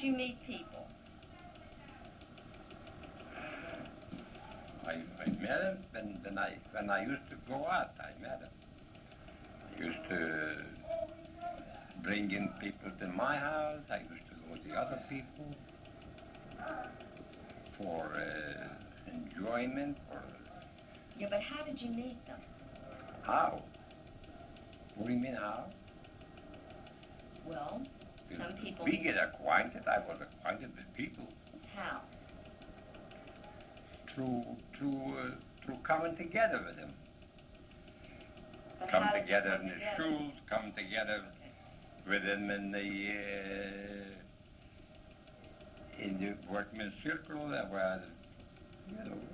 did you meet people? I met him when I used to go out. I met him. I used to bring in people to my house. I used to go to other people for enjoyment. Yeah, but how did you meet them? How? What do you mean how? Well, some people... We get acquainted. I was acquainted with people. How? Through coming together with them. But Come how did you together come in the together? schools, come together with them in the workmen's circle. That was, you know,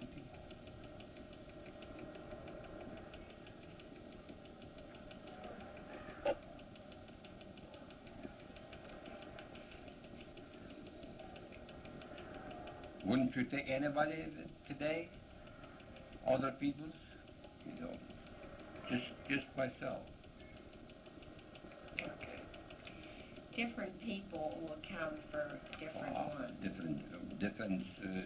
wouldn't you take anybody today? Other people's? You know, just myself. Okay. Different people will count for different ones. Different.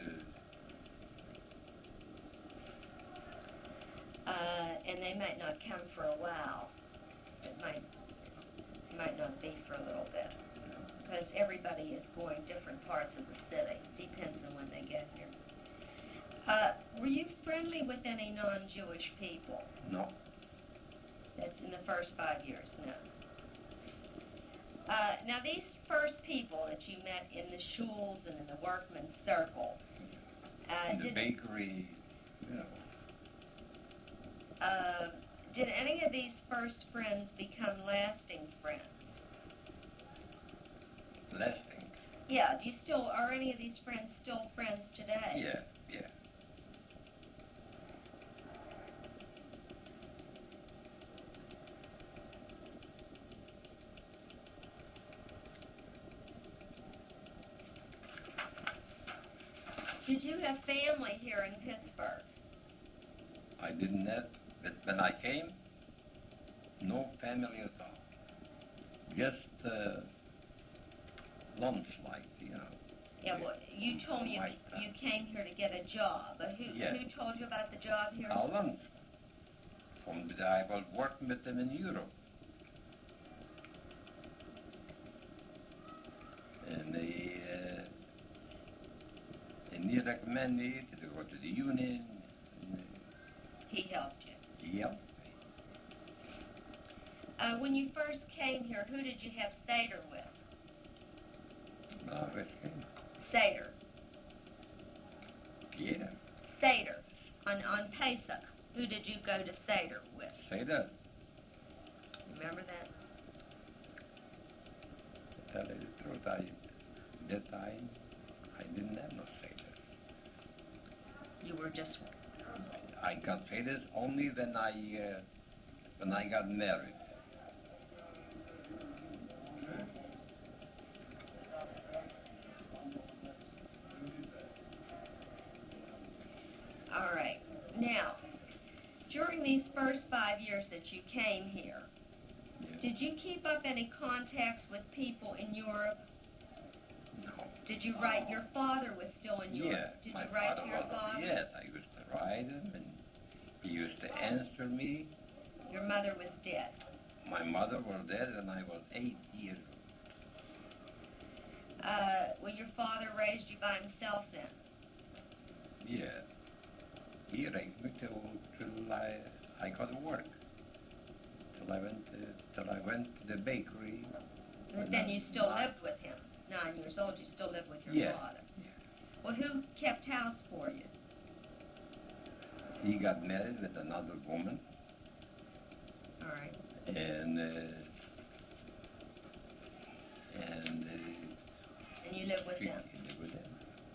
And they might not come for a while. It might not be for a little bit. Because everybody is going different parts of the city. Depends on when they get here. Were you friendly with any non-Jewish people? No. That's in the first 5 years, no. Now, these first people that you met in the shuls and in the workman's circle, In the bakery, you know. Did any of these first friends become lasting friends? Lasting? Yeah, are any of these friends still friends today? Yeah. Did you have family here in Pittsburgh? I didn't have, but when I came, no family at all. Just lunch, like, you know. Yeah, well, you told me you came here to get a job. But who told you about the job here? Lunch. I was working with them in Europe. And they recommended me to go to the union. He helped you? He helped me. When you first came here, who did you have Seder with? Seder. Yeah. Seder. On Pesach, who did you go to Seder with? Seder. Remember that? To tell you the truth, that time, I didn't have no Seder. You were just... I got Seder only when I got married. All right. Now, during these first 5 years that you came here, did you keep up any contacts with people in Europe? No. Did you write? Your father was still in Europe. Yeah. Did you write to your father? Yes, I used to write him, and he used to answer me. Your mother was dead. My mother was dead when I was 8 years old. Well, your father raised you by himself then? Yeah. He raised me till I got to work. Till I went to the bakery. But then you still lived with him. 9 years old, you still lived with your father. Yeah. Well, who kept house for you? He got married with another woman. All right. And you lived with them? He lived with them.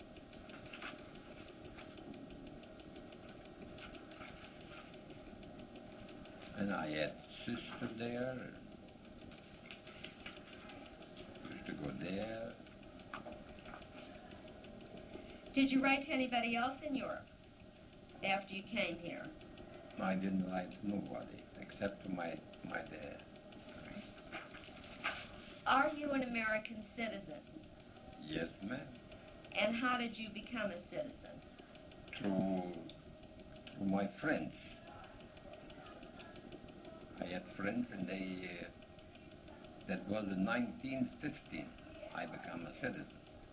And I had sister there. Used to go there. Did you write to anybody else in Europe after you came here? I didn't write to nobody except to my dad. Are you an American citizen? Yes, ma'am. And how did you become a citizen? Through my friends. I had friends, and that was in 1915. I became a citizen.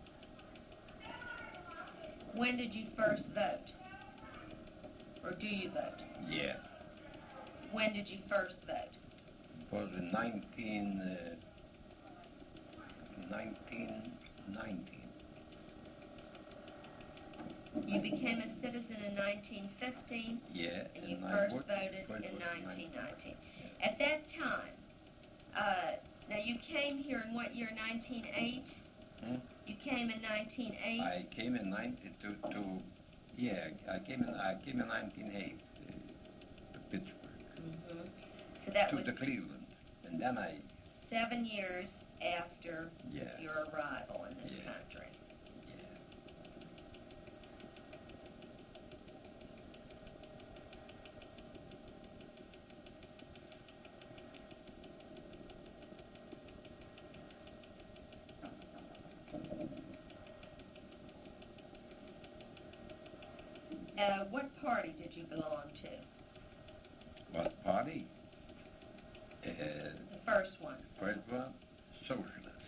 When did you first vote? Or do you vote? Yeah. When did you first vote? It was in 1919. You became a citizen in 1915, Yeah. and you I first voted voted first in was 1919. At that time, now you came here in what year, 1908? Hmm? You came in 1908? I came in 1908 to Pittsburgh, Mm-hmm. So that to was the Cleveland, and then 7 years after yeah. your arrival in this Yeah. country. What party did you belong to? What party? The first one. First one, Socialist.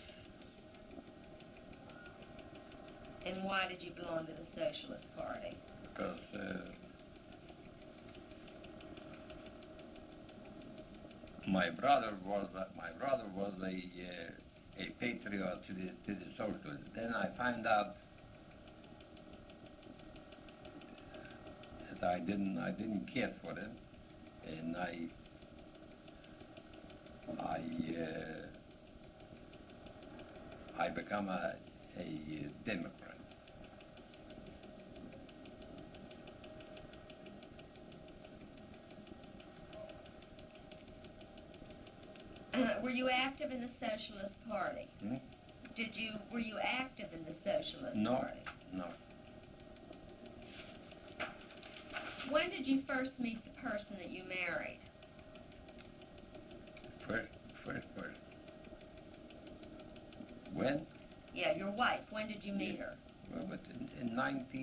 And why did you belong to the Socialist Party? Because my brother was a patriot to the Socialists. Then I found out that I didn't care for them, and I become a Democrat. Were you active in the Socialist Party? Hmm? Were you active in the Socialist No. Party? No. When did you first meet the person that you married? First. When? Yeah, your wife. When did you meet her? Well, but in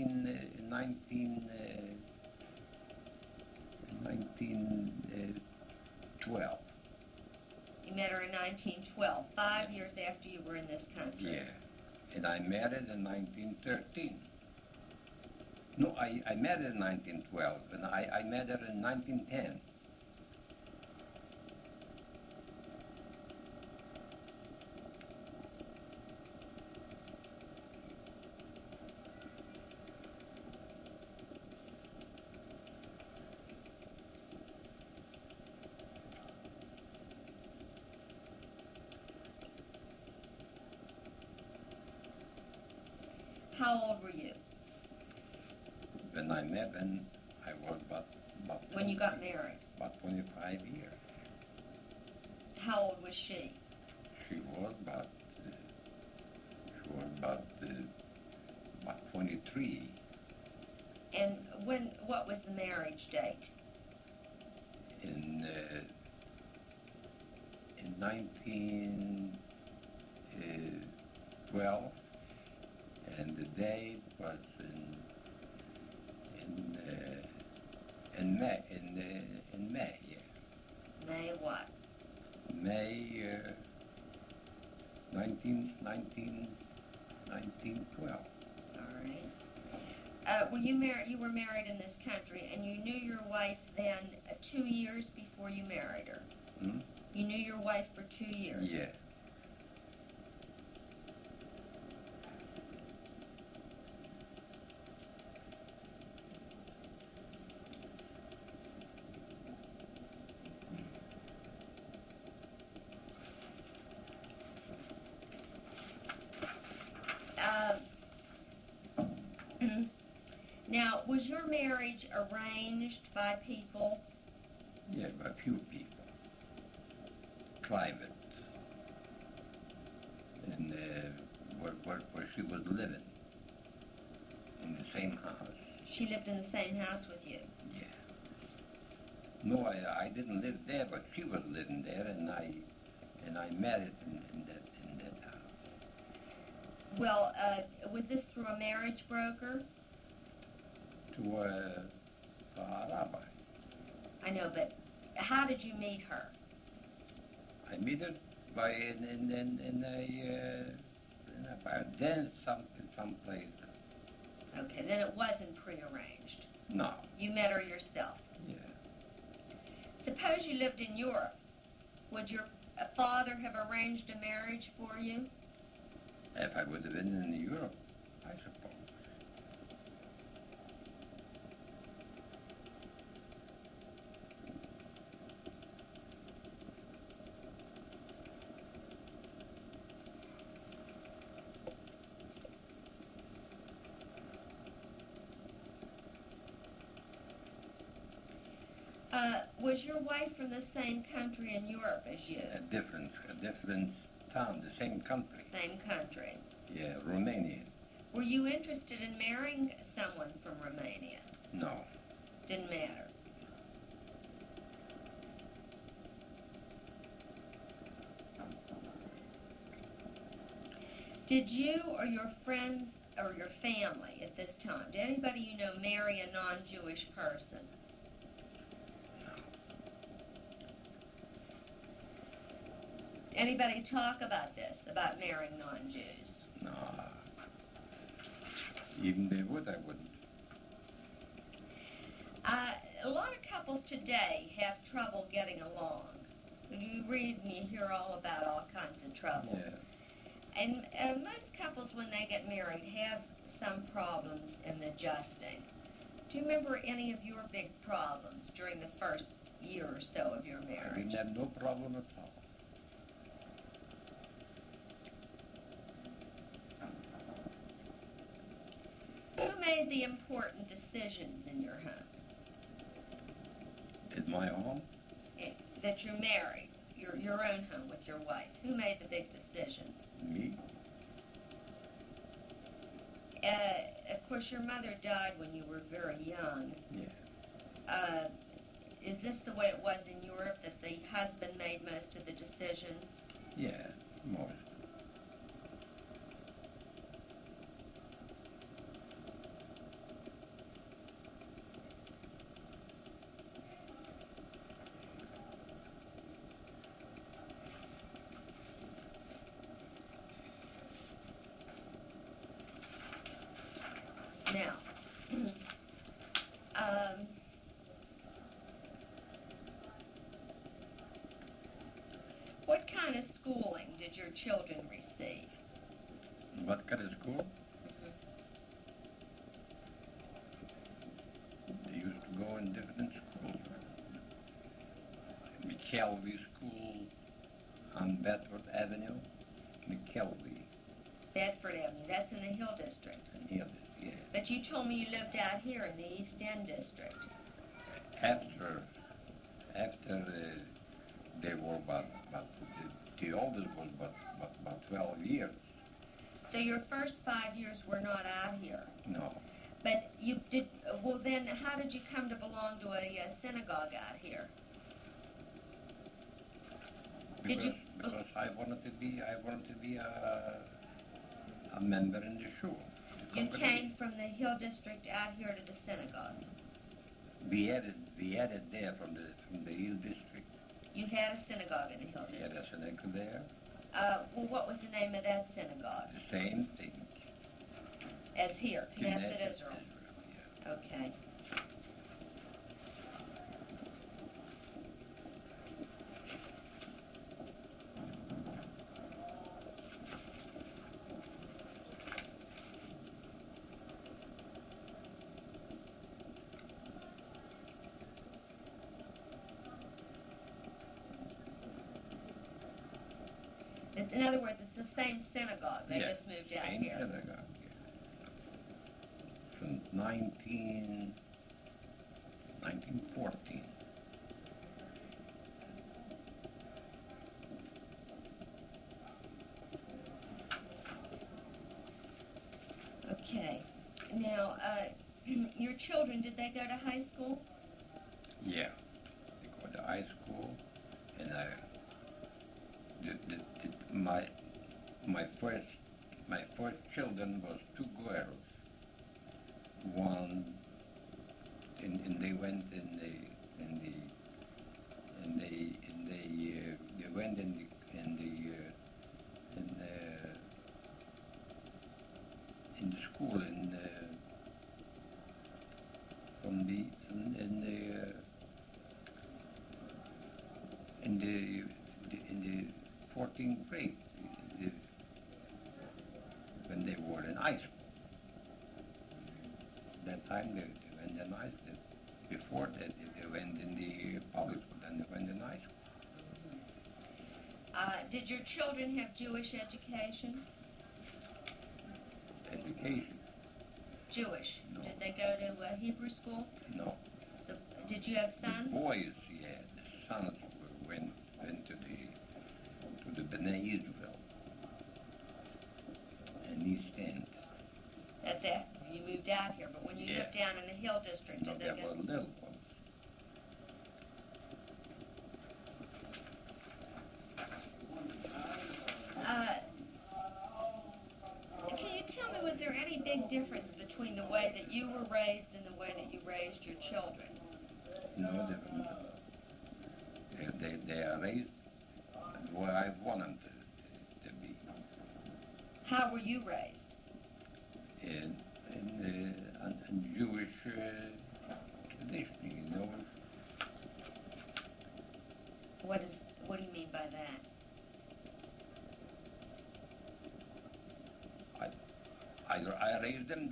1912. You met her in 1912, 5 years after you were in this country. Yeah. And I married in 1913. No, I married in 1912, and I met her in 1910. How old were you When I met, and I was about when you got married? about 25 years. How old was she? She was about 23. And what was the marriage date? In 1912, and the date was in May. In May, yeah. May what? May 1912. All right. You were married in this country, and you knew your wife then 2 years before you married her. Hmm? You knew your wife for 2 years. Yeah. Now, was your marriage arranged by people? Yeah, a few people. Private. And where she was living. In the same house. She lived in the same house with you? Yeah. No, I didn't live there, but she was living there, and I met it in that house. Well, was this through a marriage broker? to a rabbi. I know, but how did you meet her? I met her by by a dance someplace. Okay, then it wasn't prearranged. No. You met her yourself. Yeah. Suppose you lived in Europe. Would your father have arranged a marriage for you? If I would have been in Europe, I suppose. Was your wife from the same country in Europe as you? A different town, the same country. Same country. Yeah, Romania. Were you interested in marrying someone from Romania? No. Didn't matter. Did you or your friends or your family at this time, did anybody you know marry a non-Jewish person? Anybody talk about this, about marrying non-Jews? No. Even they would, I wouldn't. A lot of couples today have trouble getting along. You read and you hear all about all kinds of troubles. Yeah. And most couples, when they get married, have some problems in adjusting. Do you remember any of your big problems during the first year or so of your I marriage? didn't have no problem at all. Who made the important decisions in your home? In my home, That you're married, your own home with your wife. Who made the big decisions? me, Of course, your mother died when you were very young. yeah. Is this the way it was in Europe, that the husband made most of the decisions? Yeah, most. Now, what kind of schooling did your children receive? What kind of school? They used to go in different schools. McKelvey School on Bedford Avenue. McKelvey. Bedford Avenue, that's in the Hill District. And here, yeah. But you told me you lived out here in the East End District. After they were about the oldest was about 12 years. So your first 5 years were not out here. No. But you did, well then, how did you come to belong to a synagogue out here? Did you? Because I wanted to be a member in the shul. You came from the Hill District out here to the synagogue. We added there from the Hill District. You had a synagogue in the Hill We had District. a synagogue there. Well, what was the name of that synagogue? The same thing. As here, Knesset Knesset Israel. yeah. Okay. In other words, it's the same synagogue. They Yeah, just moved out same here. synagogue. Yeah. From 1914. Okay. Now, your children, did they go to high school? Yeah. They go to high school, and my first my first children was two girls. One, and they went they went in the school in the 14th grade when they were in high school. That time they went in high school. Before that they went in the public school, then they went in high school. Did your children have Jewish education? Education? Jewish. No. Did they go to a Hebrew school? No. Did you have sons? The boys, yeah, the sons went to the Bnei Israel in East End. That's it. You moved out here, but when you Yeah. lived down in the Hill District, No, did they they were go? little ones. Can you tell me, was there any big difference between the way that you were raised and the way that you raised your children? No, they are raised the way I want them to be. How were you raised? In Jewish tradition, you know. What do you mean by that? I raised them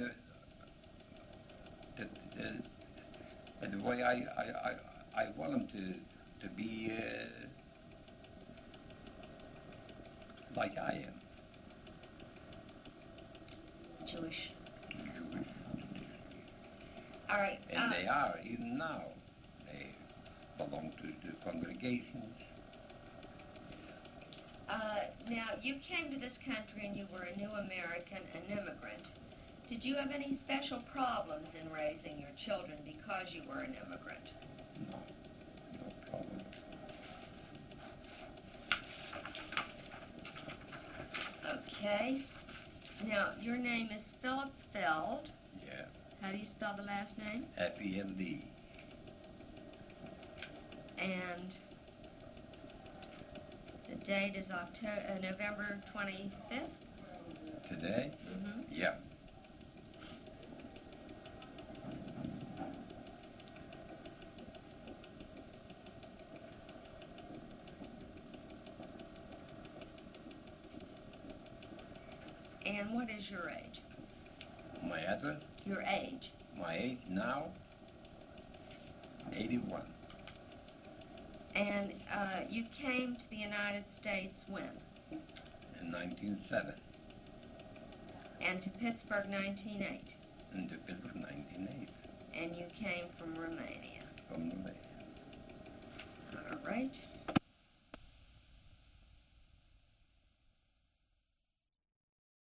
the way I want them to be like I am. Jewish. Jewish. All right. And they are, even now. They belong to the congregations. Now, you came to this country and you were a new American, an immigrant. Did you have any special problems in raising your children because you were an immigrant? No, no problem. Okay. Now, your name is Philip Feld. Yeah. How do you spell the last name? F-E-L-D. And the date is November 25th? Today? Mm-hmm. Yeah. And what is your age? My address? Your age. My age now? 81. And you came to the United States when? In 1907. And to Pittsburgh 1908. And to Pittsburgh 1908. And you came from Romania. From Romania. All right.